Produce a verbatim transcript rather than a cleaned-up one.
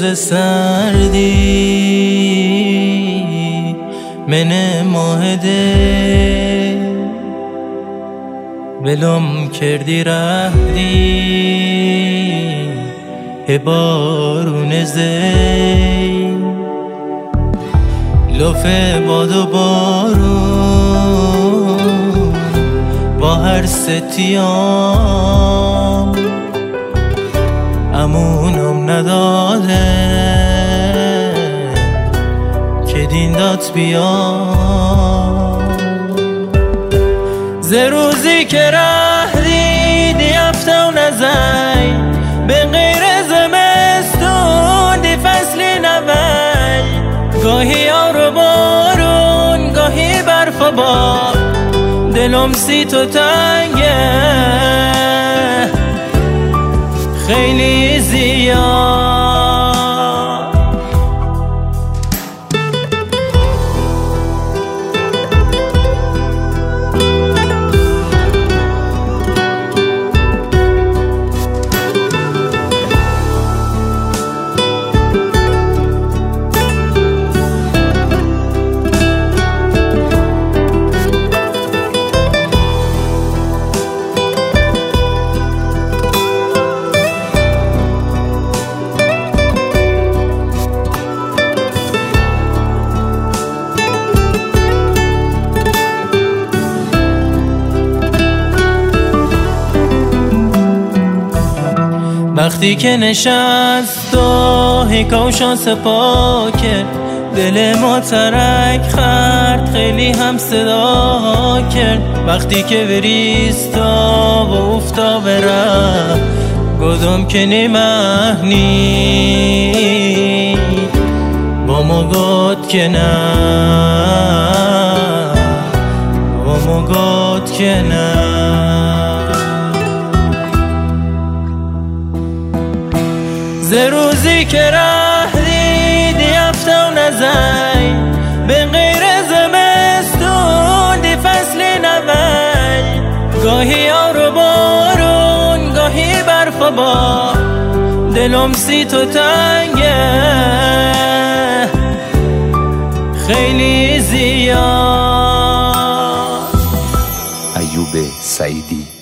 روز سردی من ماهده ولم کردی رهدی بارون زی لف باد و بارون با هر ستیام امونم نداده که دین دات بیام ز روزی که رهدی دی هفته و نزای به غیر زمستون دی فصلی نوی گاهی آر و بارون گاهی برف و باد دلم سی تو تنگه خیلی زیاد وقتی که نشست و هیکا و شانس پاکه دل ما ترک خرد خیلی هم صدا کرد وقتی که بریستا و افتا برم گدم که نیمهنی با ما گد که نه با ما گد که نه ز روزی که رهدی دی هفته و نزای به غیر زمستون دی فصلی نوی گاهی آر و بارون گاهی برف و باد دلم سی تو تنگه خیلی زیاد. ایوب سعیدی.